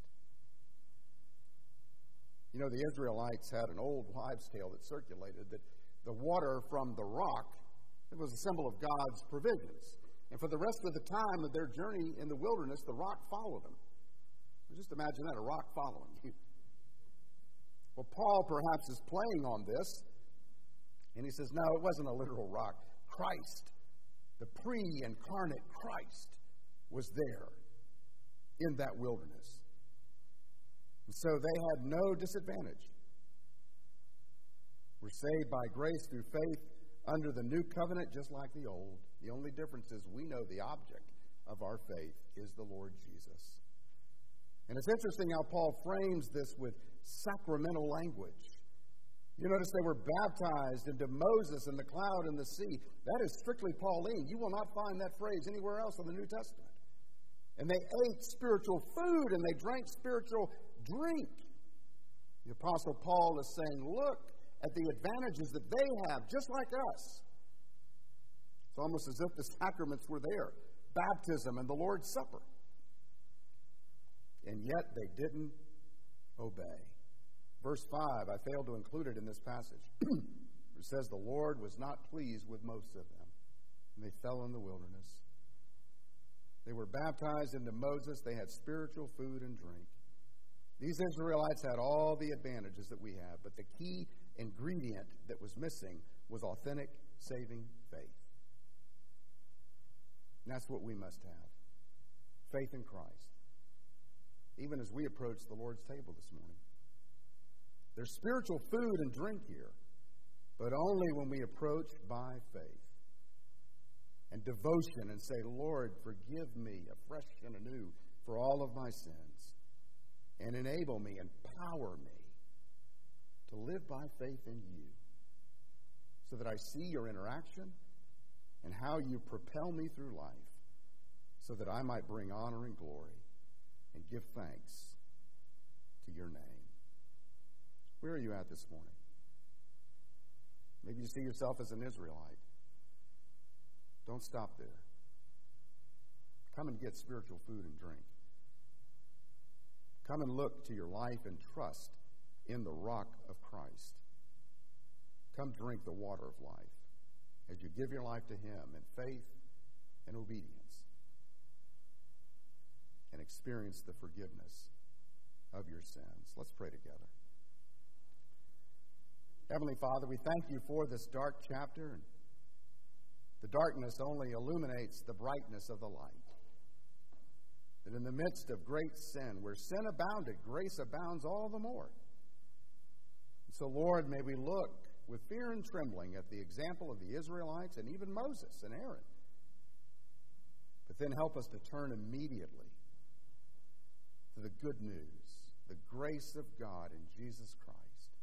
You know, the Israelites had an old wives' tale that circulated that the water from the rock, it was a symbol of God's provisions. And for the rest of the time of their journey in the wilderness, the rock followed them. Just imagine that, a rock following you. Well, Paul perhaps is playing on this, and he says, no, it wasn't a literal rock. Christ, the pre-incarnate Christ, was there in that wilderness. And so they had no disadvantage. We're saved by grace through faith under the new covenant, just like the old. The only difference is we know the object of our faith is the Lord Jesus. And it's interesting how Paul frames this with sacramental language. You notice they were baptized into Moses in the cloud and the sea. That is strictly Pauline. You will not find that phrase anywhere else in the New Testament. And they ate spiritual food and they drank spiritual drink. The Apostle Paul is saying, look at the advantages that they have, just like us. It's almost as if the sacraments were there. Baptism and the Lord's Supper. And yet they didn't obey. Verse 5, I failed to include it in this passage. It says the Lord was not pleased with most of them, and they fell in the wilderness. They were baptized into Moses. They had spiritual food and drink. These Israelites had all the advantages that we have, but the key ingredient that was missing was authentic, saving faith. And that's what we must have. Faith in Christ. Even as we approach the Lord's table this morning. There's spiritual food and drink here, but only when we approach by faith and devotion and say, Lord, forgive me afresh and anew for all of my sins, and enable me, empower me to live by faith in you, so that I see your interaction and how you propel me through life so that I might bring honor and glory and give thanks to your name. Where are you at this morning? Maybe you see yourself as an Israelite. Don't stop there. Come and get spiritual food and drink. Come and look to your life and trust in the rock of Christ. Come drink the water of life as you give your life to Him in faith and obedience, and experience the forgiveness of your sins. Let's pray together. Heavenly Father, we thank you for this dark chapter. And the darkness only illuminates the brightness of the light. That in the midst of great sin, where sin abounded, grace abounds all the more. So, Lord, may we look with fear and trembling at the example of the Israelites and even Moses and Aaron. But then help us to turn immediately to the good news, the grace of God in Jesus Christ.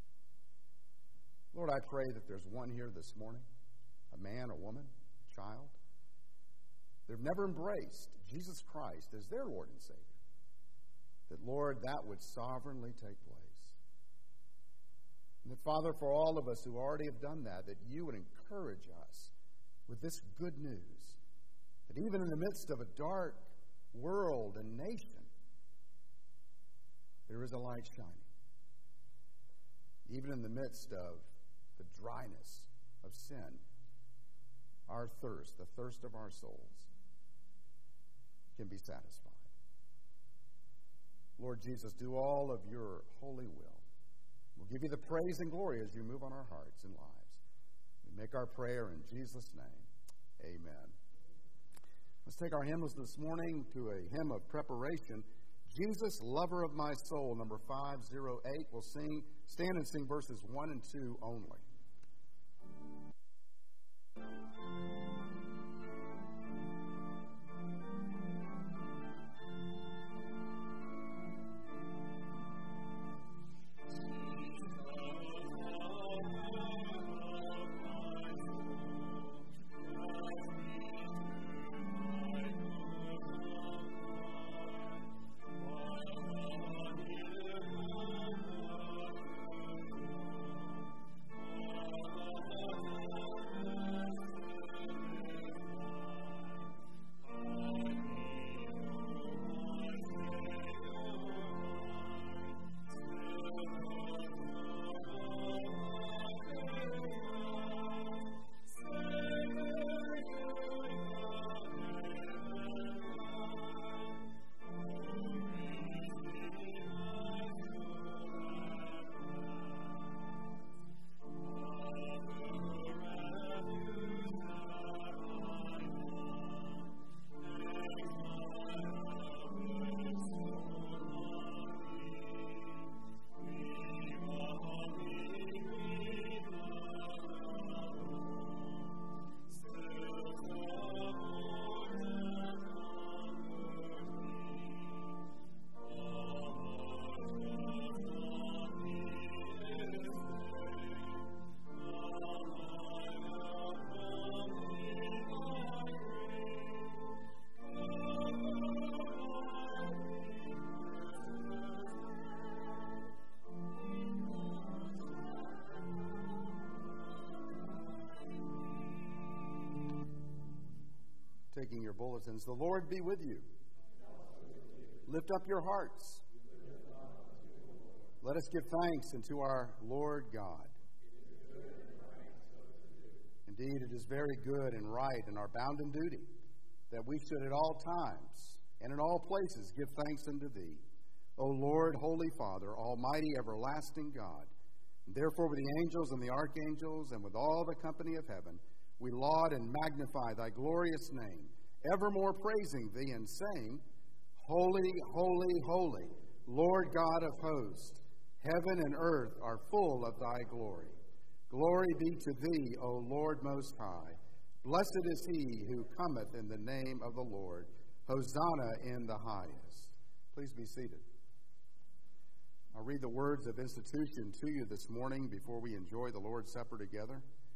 Lord, I pray that there's one here this morning, a man, a woman, a child, they've never embraced Jesus Christ as their Lord and Savior. That, Lord, that would sovereignly take place. And that, Father, for all of us who already have done that you would encourage us with this good news, that even in the midst of a dark world and nation, there is a light shining. Even in the midst of the dryness of sin, our thirst, the thirst of our souls, can be satisfied. Lord Jesus, do all of your holy will. We'll give you the praise and glory as you move on our hearts and lives. We make our prayer in Jesus' name. Amen. Let's take our hymnals this morning to a hymn of preparation. Jesus, Lover of My Soul, number 508. We'll stand and sing verses 1 and 2 only. Taking your bulletins. The Lord be with you. Lift up your hearts. Let us give thanks unto our Lord God. Indeed, it is very good and right and our bounden duty that we should at all times and in all places give thanks unto Thee, O Lord, Holy Father, Almighty, everlasting God. And therefore with the angels and the archangels and with all the company of heaven, we laud and magnify Thy glorious name, evermore praising Thee and saying, Holy, holy, holy, Lord God of hosts, heaven and earth are full of Thy glory. Glory be to Thee, O Lord Most High. Blessed is he who cometh in the name of the Lord. Hosanna in the highest. Please be seated. I'll read the words of institution to you this morning before we enjoy the Lord's Supper together.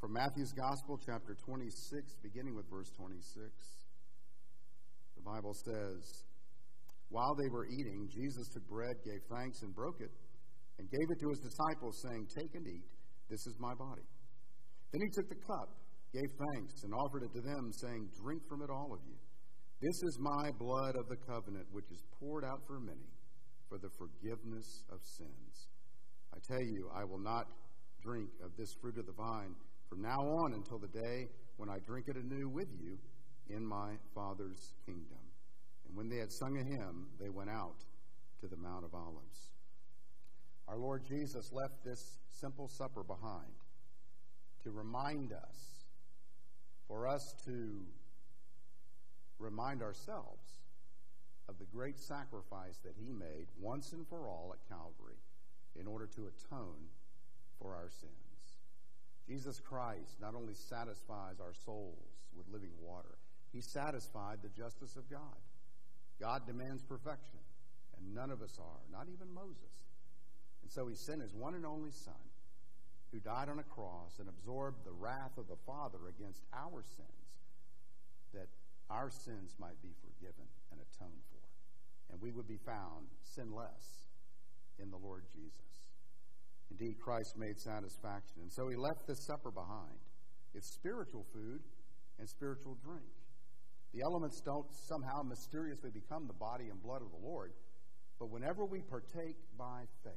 From Matthew's Gospel, chapter 26, beginning with verse 26, the Bible says, "While they were eating, Jesus took bread, gave thanks, and broke it, and gave it to his disciples, saying, 'Take and eat, this is my body.' Then he took the cup, gave thanks, and offered it to them, saying, 'Drink from it, all of you. This is my blood of the covenant, which is poured out for many for the forgiveness of sins. I tell you, I will not drink of this fruit of the vine from now on until the day when I drink it anew with you in my Father's kingdom.' And when they had sung a hymn, they went out to the Mount of Olives." Our Lord Jesus left this simple supper behind to remind us, for us to remind ourselves of the great sacrifice that he made once and for all at Calvary in order to atone for our sins. Jesus Christ not only satisfies our souls with living water, he satisfied the justice of God. God demands perfection, and none of us are, not even Moses. And so he sent his one and only Son, who died on a cross and absorbed the wrath of the Father against our sins, that our sins might be forgiven and atoned for, and we would be found sinless in the Lord Jesus. Indeed, Christ made satisfaction, and so he left this supper behind. It's spiritual food and spiritual drink. The elements don't somehow mysteriously become the body and blood of the Lord, but whenever we partake by faith,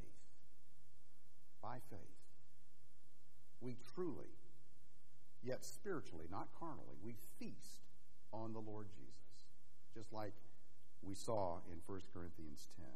we truly, yet spiritually, not carnally, we feast on the Lord Jesus, just like we saw in 1 Corinthians 10.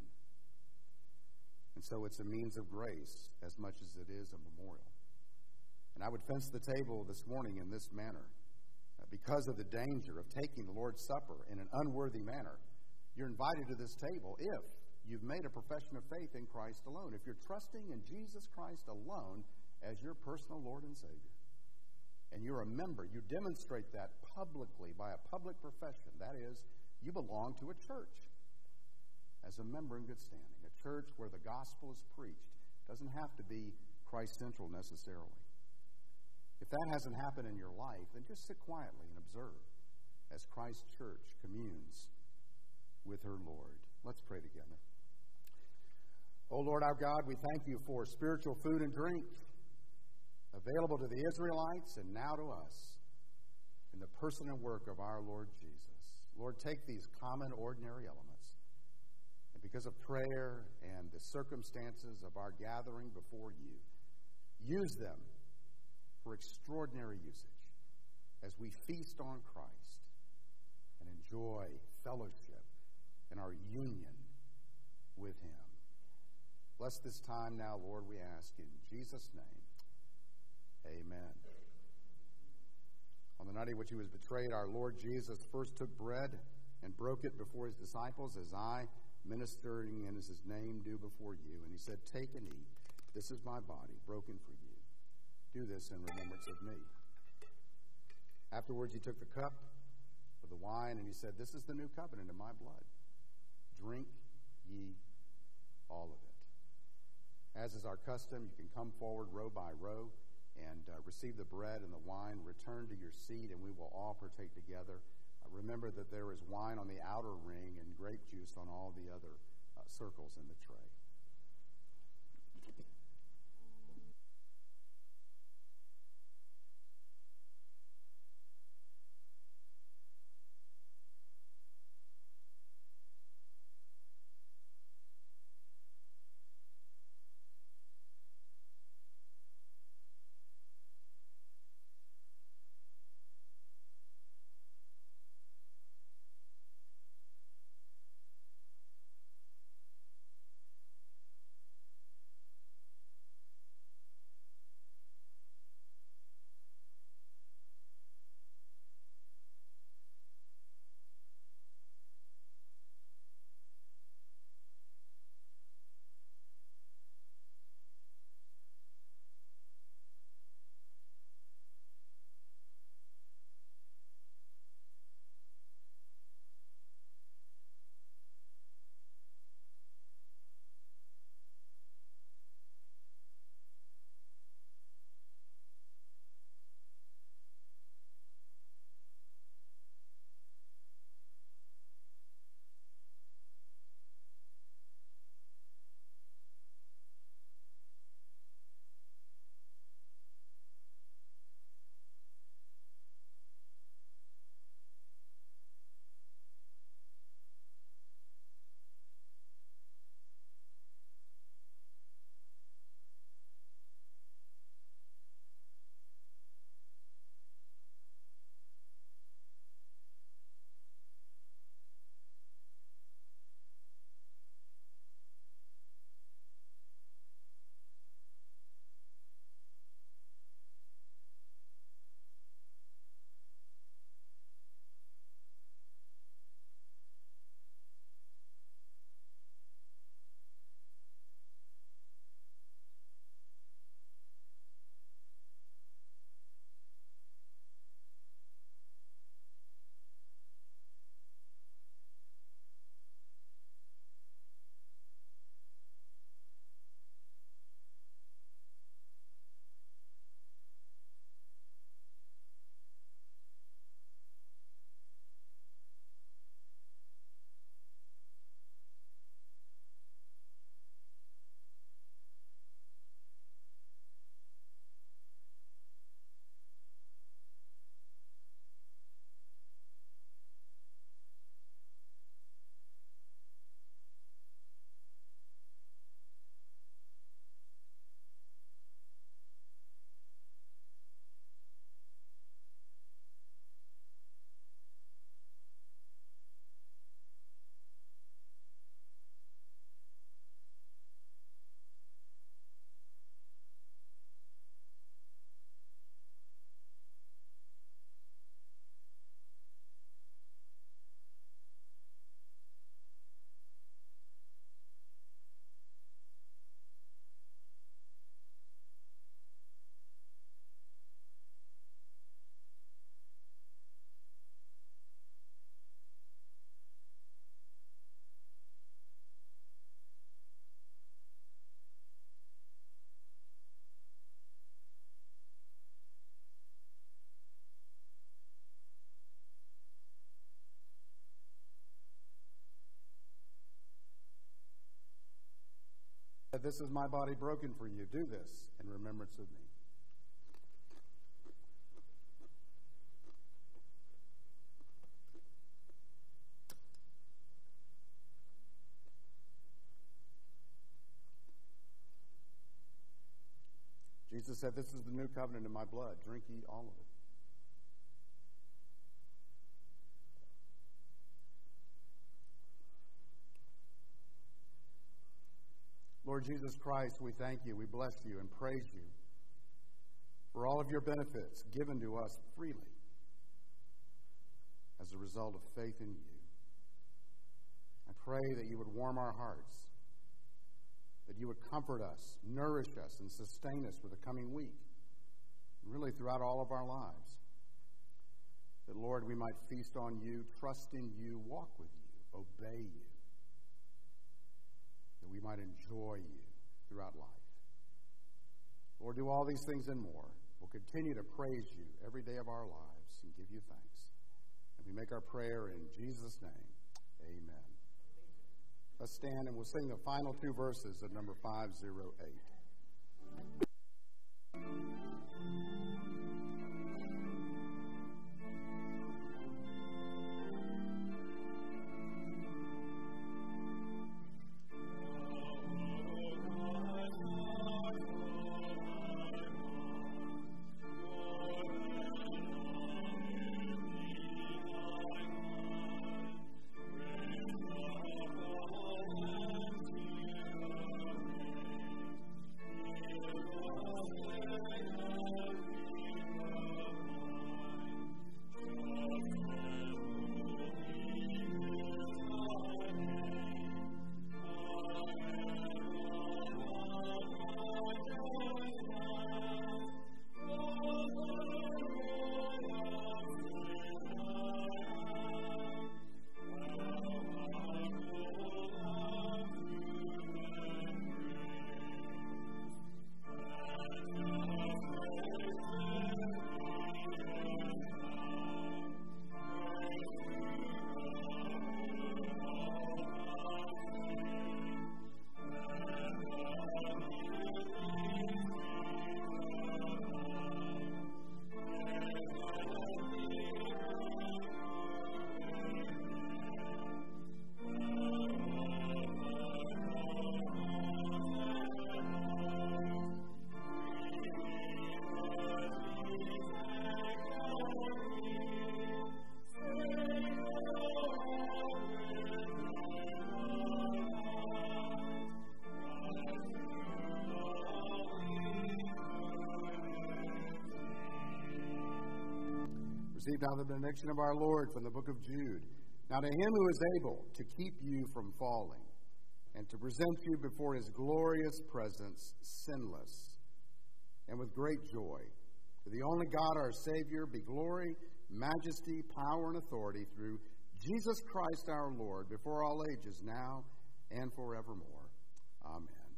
And so it's a means of grace as much as it is a memorial. And I would fence the table this morning in this manner. Because of the danger of taking the Lord's Supper in an unworthy manner, you're invited to this table if you've made a profession of faith in Christ alone, if you're trusting in Jesus Christ alone as your personal Lord and Savior. And you're a member, you demonstrate that publicly by a public profession. That is, you belong to a church as a member in good standing, a church where the gospel is preached. It doesn't have to be Christ-central necessarily. If that hasn't happened in your life, then just sit quietly and observe as Christ's church communes with her Lord. Let's pray together. Oh Lord our God, we thank you for spiritual food and drink available to the Israelites and now to us in the person and work of our Lord Jesus. Lord, take these common, ordinary elements, and because of prayer and the circumstances of our gathering before you, use them for extraordinary usage as we feast on Christ and enjoy fellowship and our union with him. Bless this time now, Lord, we ask in Jesus' name. Amen. On the night in which he was betrayed, our Lord Jesus first took bread and broke it before his disciples, as I, ministering in his name, do before you. And he said, "Take and eat. This is my body, broken for you. Do this in remembrance of me." Afterwards, he took the cup of the wine, and he said, "This is the new covenant in my blood. Drink ye all of it." As is our custom, you can come forward row by row and receive the bread and the wine. Return to your seat, and we will all partake together. Remember that there is wine on the outer ring and grape juice on all the other circles in the tray. said, "This is my body broken for you. Do this in remembrance of me." Jesus said, "This is the new covenant in my blood. Drink, eat all of it." Lord Jesus Christ, we thank you, we bless you, and praise you for all of your benefits given to us freely as a result of faith in you. I pray that you would warm our hearts, that you would comfort us, nourish us, and sustain us for the coming week, and really throughout all of our lives. That, Lord, we might feast on you, trust in you, walk with you, obey you, that we might enjoy you throughout life. Lord, do all these things and more. We'll continue to praise you every day of our lives and give you thanks. And we make our prayer in Jesus' name. Amen. Let's stand and we'll sing the final two verses of number 508. Receive now the benediction of our Lord from the book of Jude. Now to him who is able to keep you from falling and to present you before his glorious presence sinless and with great joy, to the only God our Savior be glory, majesty, power, and authority through Jesus Christ our Lord before all ages, now and forevermore. Amen.